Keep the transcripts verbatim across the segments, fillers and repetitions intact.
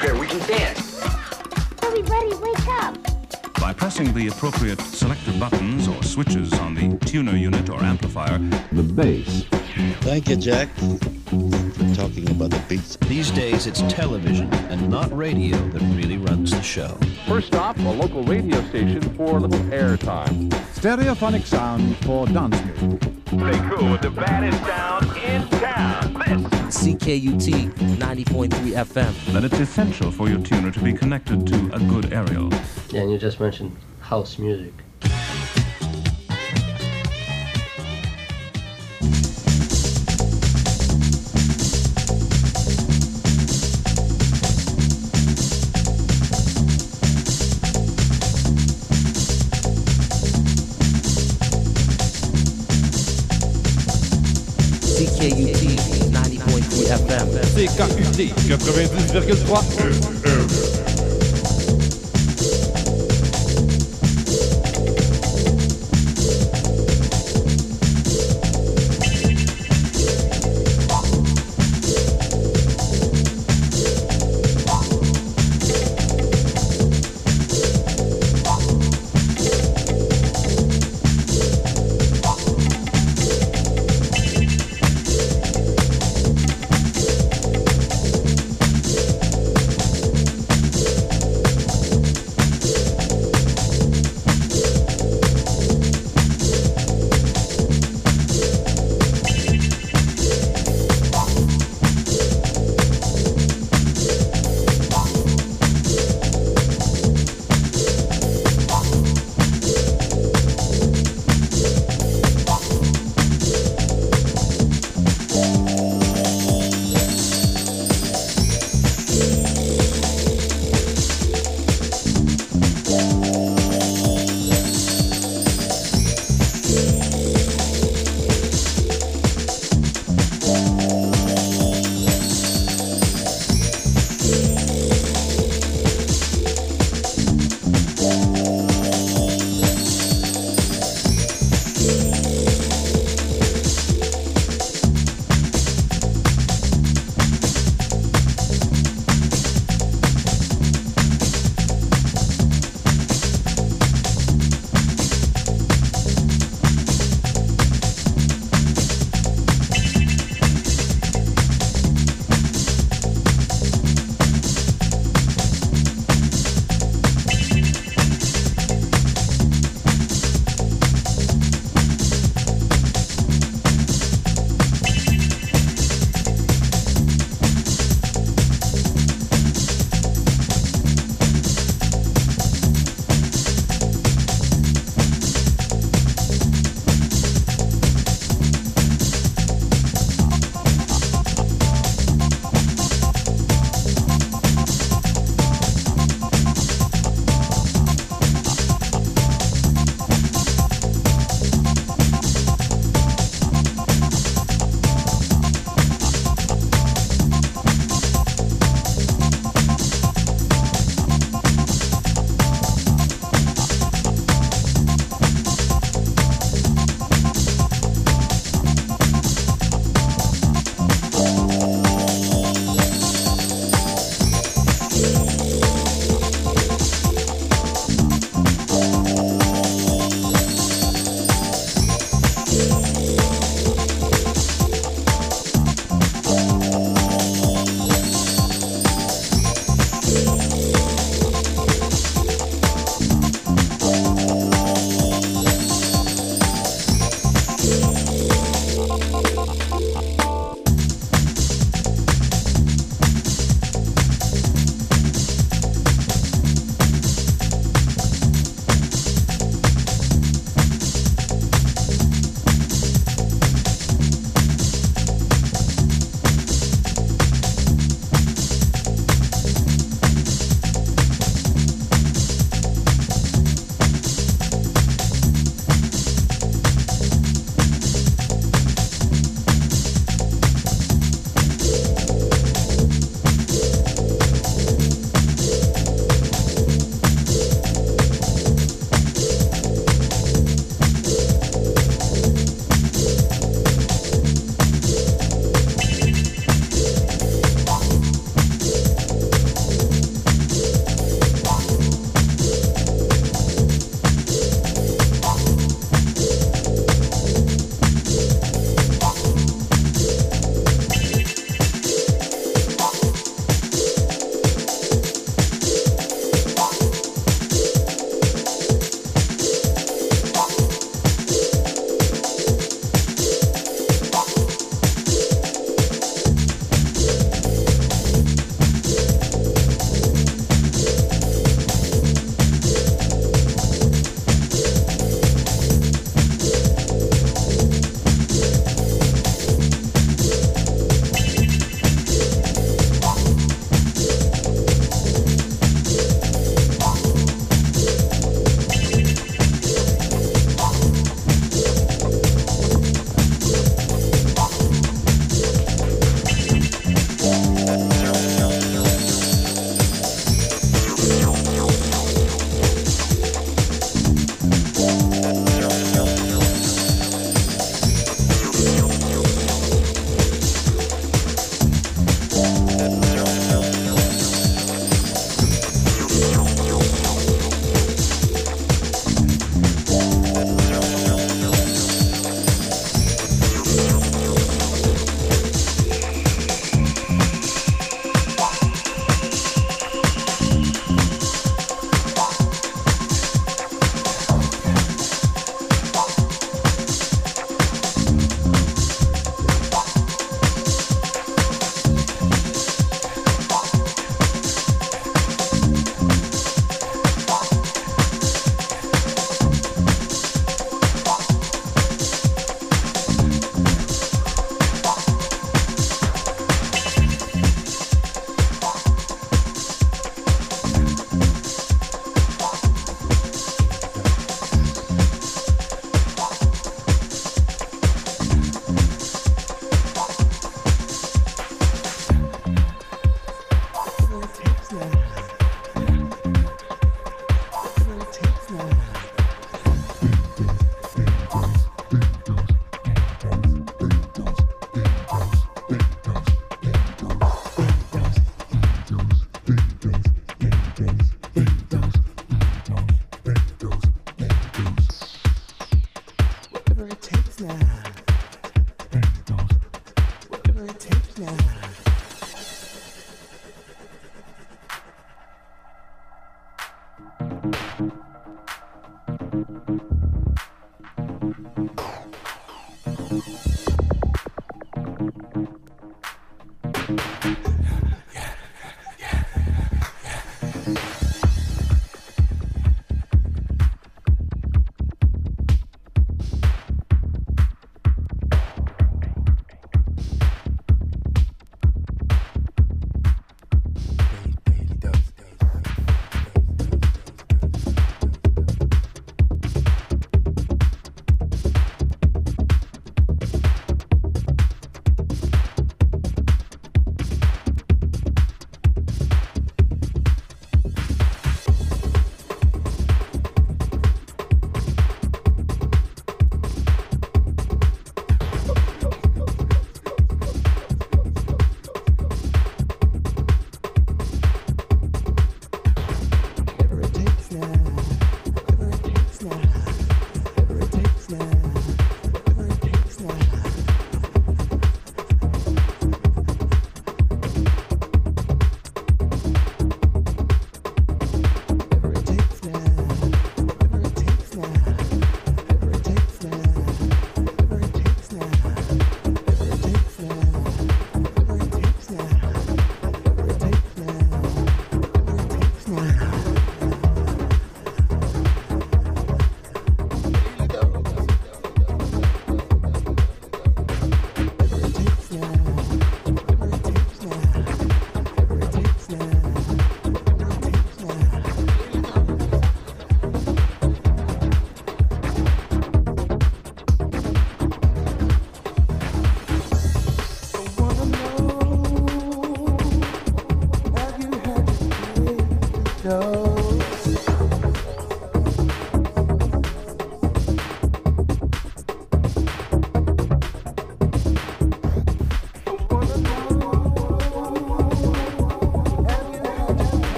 atmosphere. We can dance. Everybody, wake up. By pressing the appropriate selector buttons or switches on the tuner unit or amplifier, the bass. Thank you, Jack, for talking about the beats. These days, it's television and not radio that really runs the show. First stop, a local radio station for a little airtime. Stereophonic sound for dance music. Stay cool with the baddest sound in town. This C K U T ninety point three F M. That it's essential for your tuner to be connected to a good aerial. Yeah, and you just mentioned house music. C K U T ninety point three F M. C K U T quatre-vingt-dix virgule trois F M.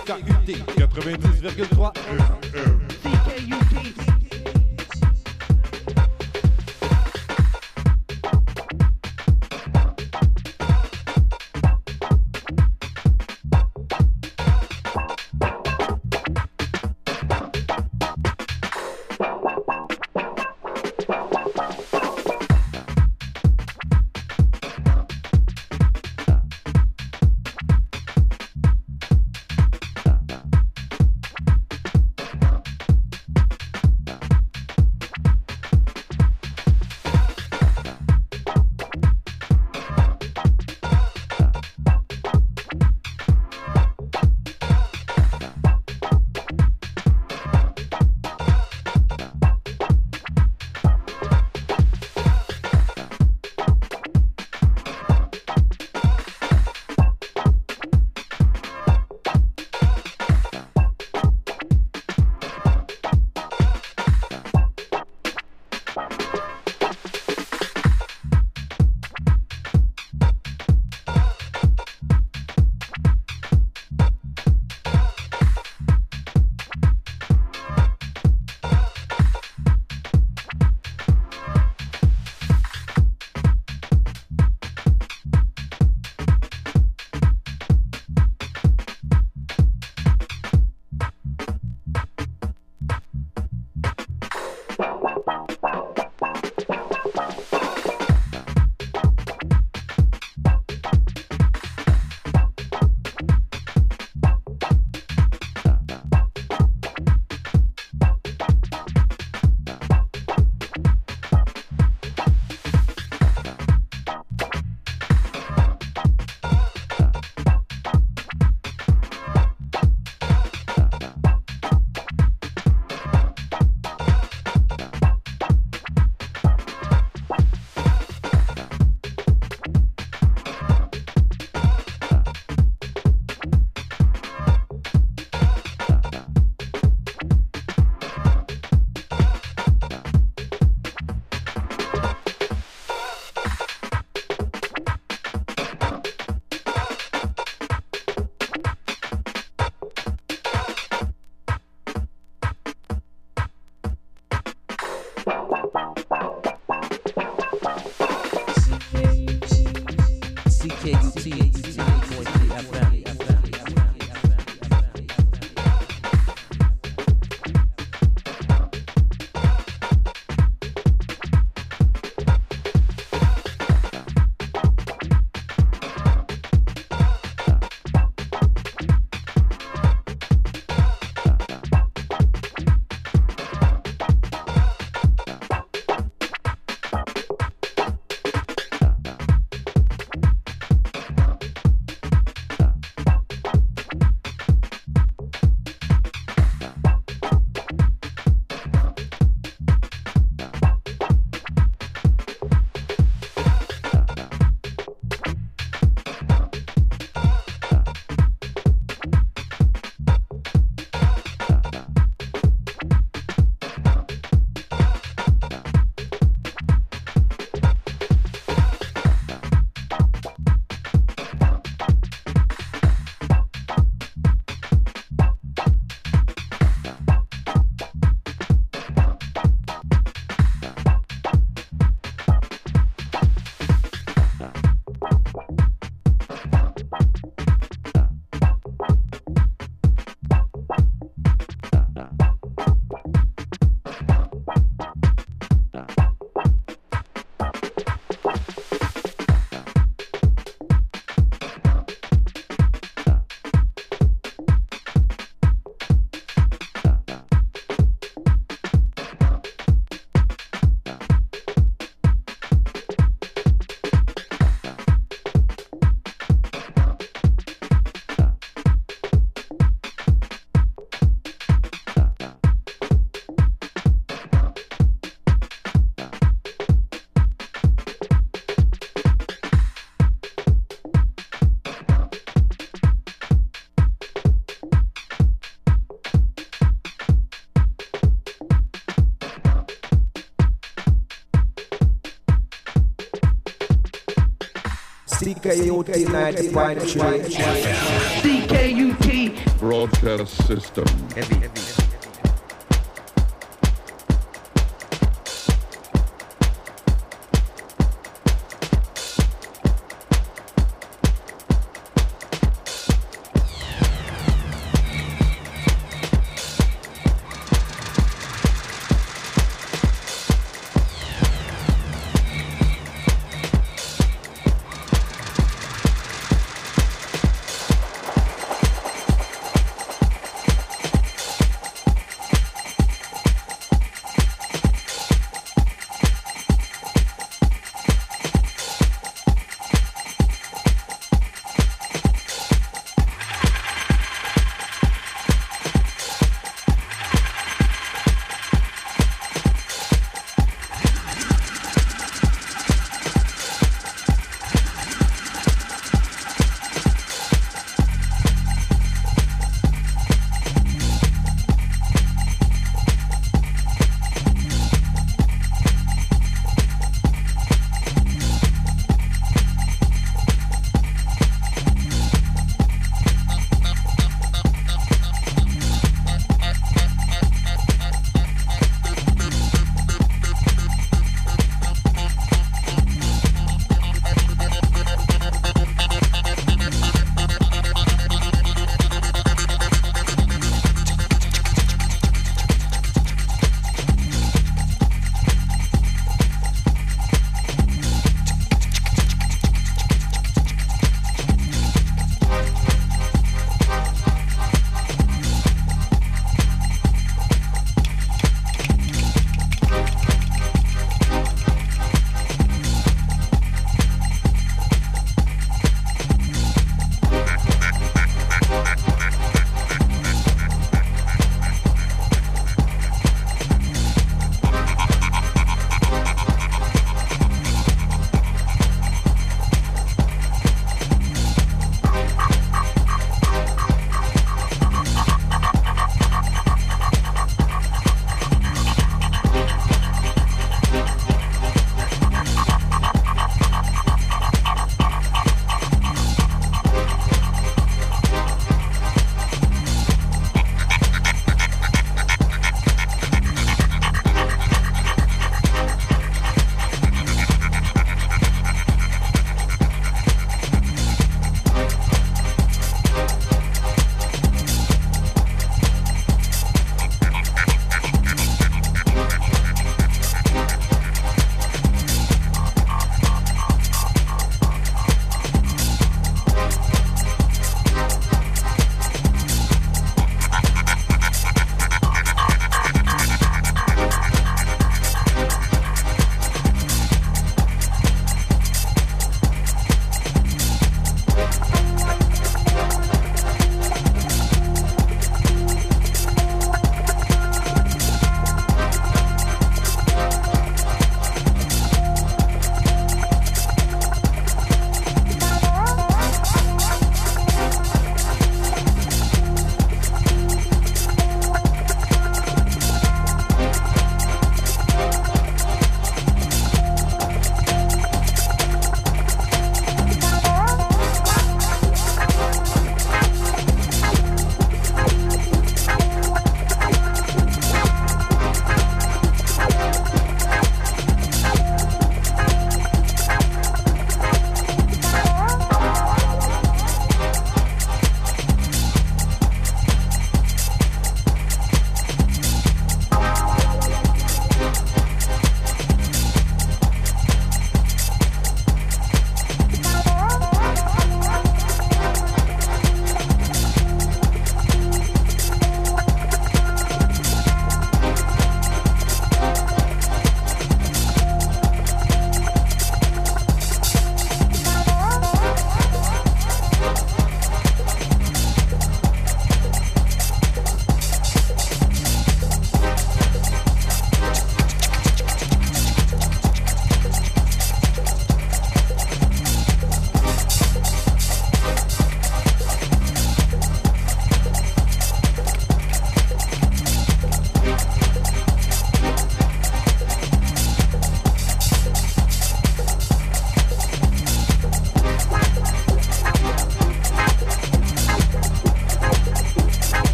K U T quatre-vingt-dix virgule trois. C K U T. C K U T ninety point three. C K U T. Broadcasting broadcast system. Heavy, heavy, heavy.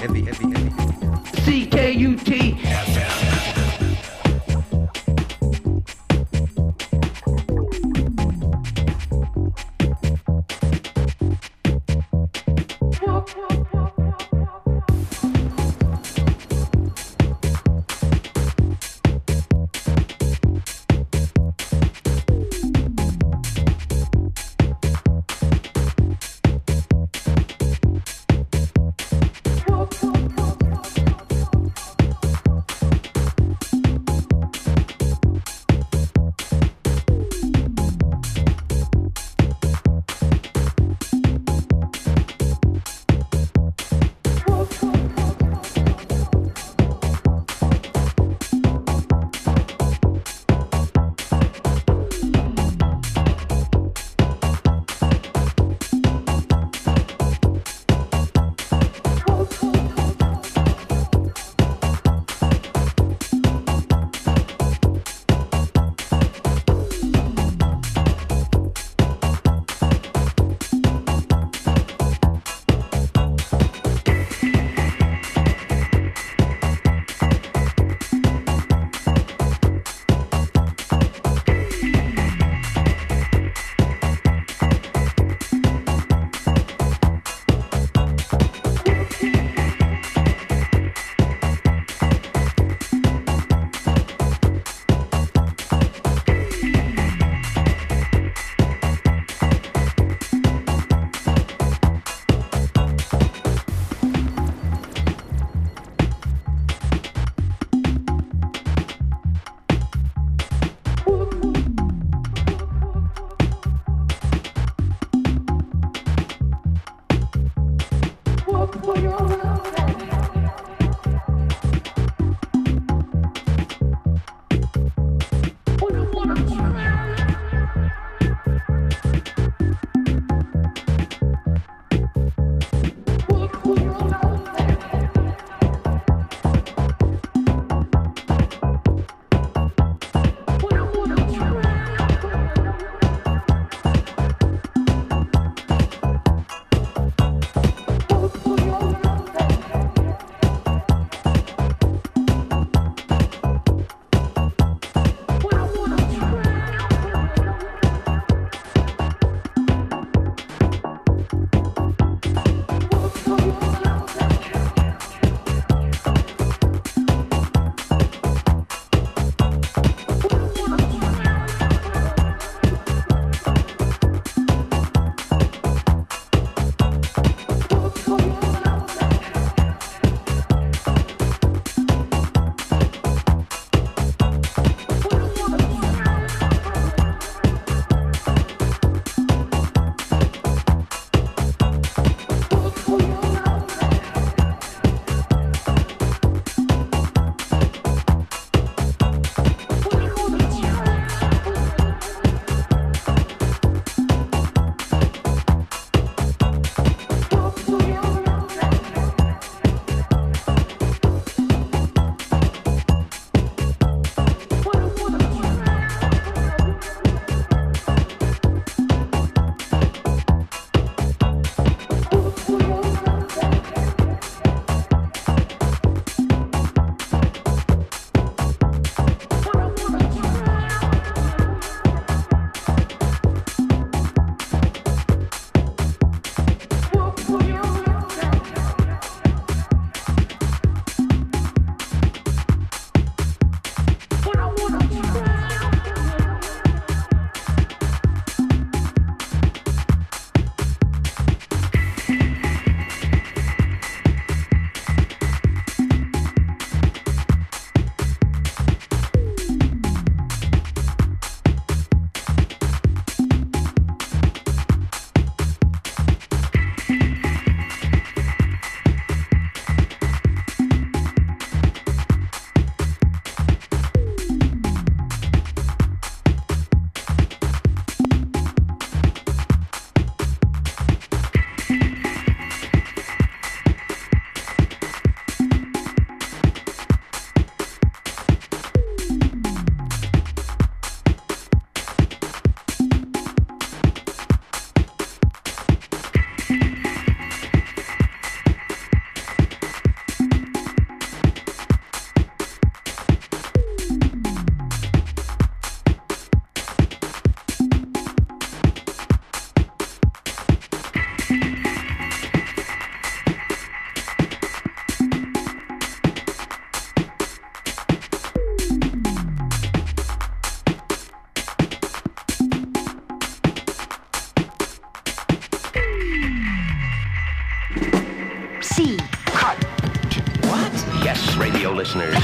heavy, heavy, heavy. C K U T F M. Yes, radio listeners.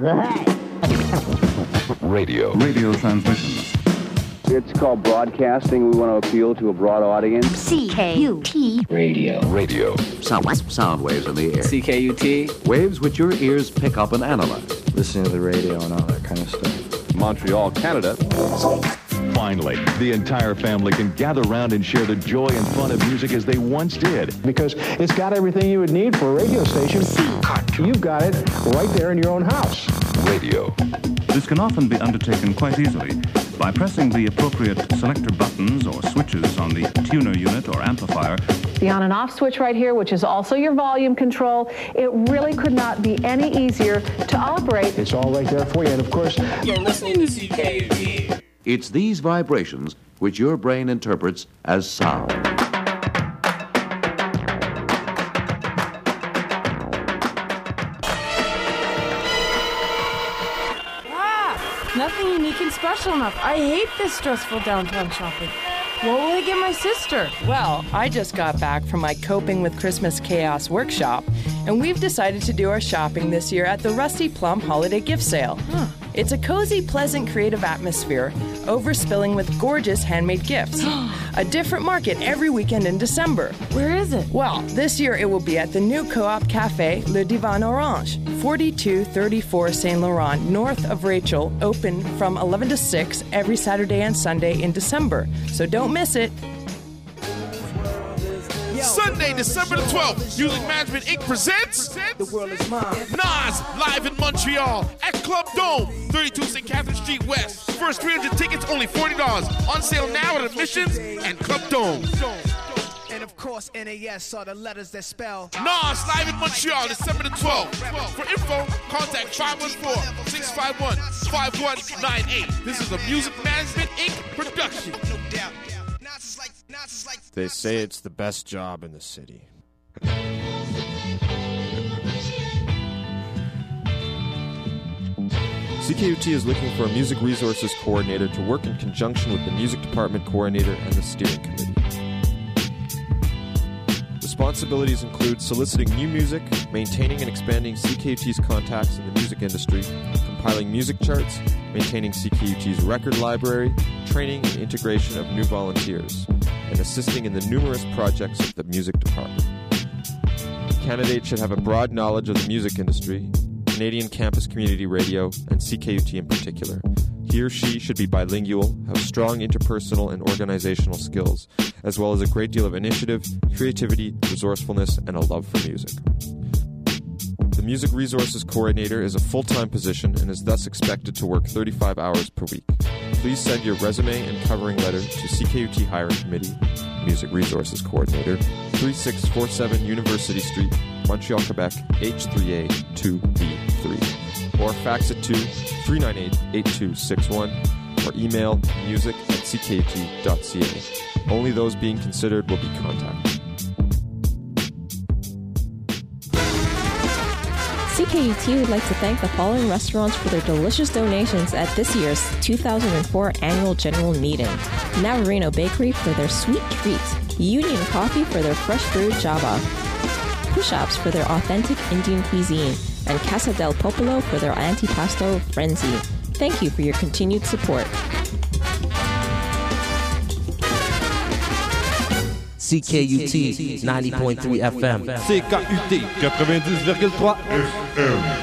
Radio. Radio transmissions. It's called broadcasting. We want to appeal to a broad audience. C K U T. Radio. Radio. Sound, sound waves in the air. C K U T. Waves which your ears pick up and analyze. Listening to the radio and all that kind of stuff. Montreal, Canada. Finally, the entire family can gather around and share the joy and fun of music as they once did. Because it's got everything you would need for a radio station. You've got it right there in your own house. Radio. This can often be undertaken quite easily by pressing the appropriate selector buttons or switches on the tuner unit or amplifier. The on and off switch right here, which is also your volume control, it really could not be any easier to operate. It's all right there for you, and of course... You're listening to C K U T. It's these vibrations which your brain interprets as sound. Ah, nothing unique and special enough. I hate this stressful downtown shopping. What will I get my sister? Well, I just got back from my Coping with Christmas Chaos workshop, and we've decided to do our shopping this year at the Rusty Plum Holiday Gift Sale. Huh. It's a cozy, pleasant, creative atmosphere, overspilling with gorgeous handmade gifts. A different market every weekend in December. Where is it? Well, this year it will be at the new Co-op Cafe Le Divan Orange, forty-two thirty-four Saint Laurent, north of Rachel, open from eleven to six every Saturday and Sunday in December. So don't miss it. Sunday, December the twelfth, Music Management Incorporated presents The World Is Mine. Nas live in Montreal at Club Dome, thirty-two Saint Catherine Street West. First three hundred tickets, only forty dollars. On sale now at Admissions and Club Dome. And of course, N A S are the letters that spell Nas live in Montreal, December the twelfth. For info, contact five one four, six five one, five one nine eight. This is a Music Management Incorporated production. They say it's the best job in the city. C K U T is looking for a music resources coordinator to work in conjunction with the music department coordinator and the steering committee. Responsibilities include soliciting new music, maintaining and expanding C K U T's contacts in the music industry, compiling music charts, maintaining C K U T's record library, training and integration of new volunteers, and assisting in the numerous projects of the music department. Candidates should have a broad knowledge of the music industry, Canadian campus community radio, and C K U T in particular. He or she should be bilingual, have strong interpersonal and organizational skills, as well as a great deal of initiative, creativity, resourcefulness, and a love for music. The Music Resources Coordinator is a full-time position and is thus expected to work thirty-five hours per week. Please send your resume and covering letter to C K U T Hiring Committee, Music Resources Coordinator, thirty-six forty-seven University Street, Montreal, Quebec, H three A two B three. Or fax it to three nine eight, eight two six one or email music at c k u t dot c a. Only those being considered will be contacted. C K U T would like to thank the following restaurants for their delicious donations at this year's two thousand four Annual General Meeting. Navarino Bakery for their sweet treats, Union Coffee for their fresh brewed java, Push-Ups for their authentic Indian cuisine, and Casa del Popolo for their antipasto frenzy. Thank you for your continued support. C K U T ninety point three F M. C K U T quatre-vingt-dix virgule trois F M.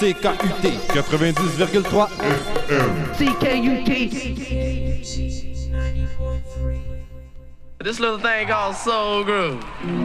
C K U T quatre-vingt-dix virgule trois F M. C K U T. This little thing called Soul Groove.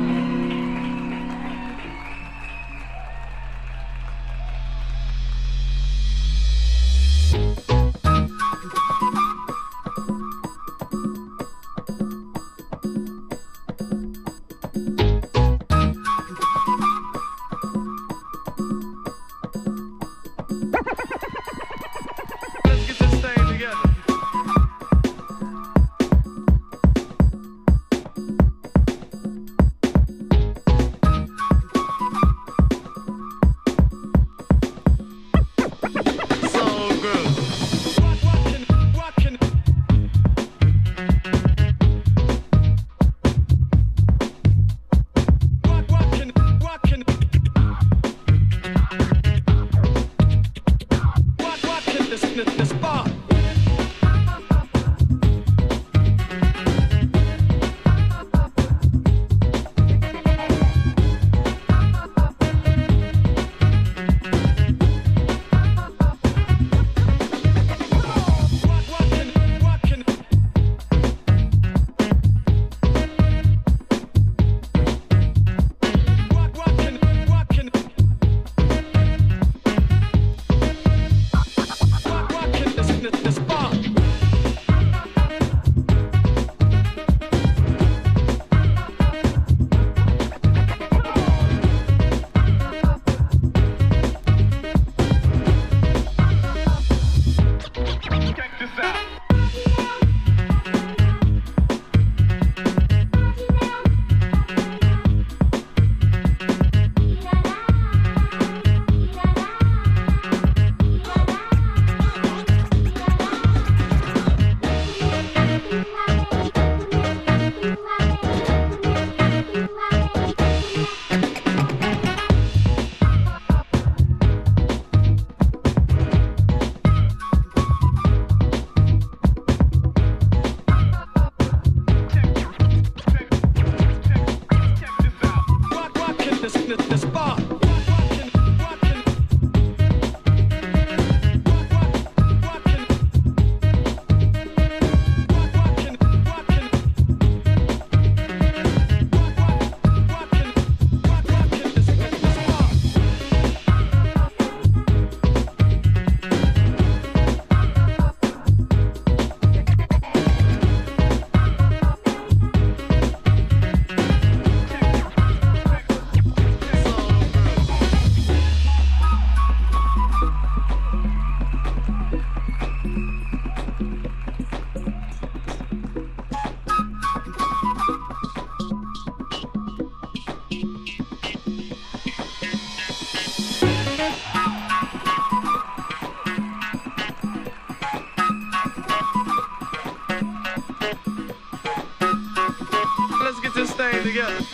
Together.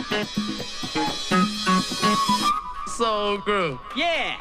Soul Groove. Yeah.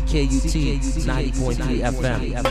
K U T ninety point three F M.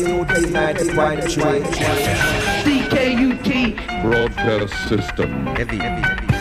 C K U T Broadcast system. Heavy, heavy, heavy.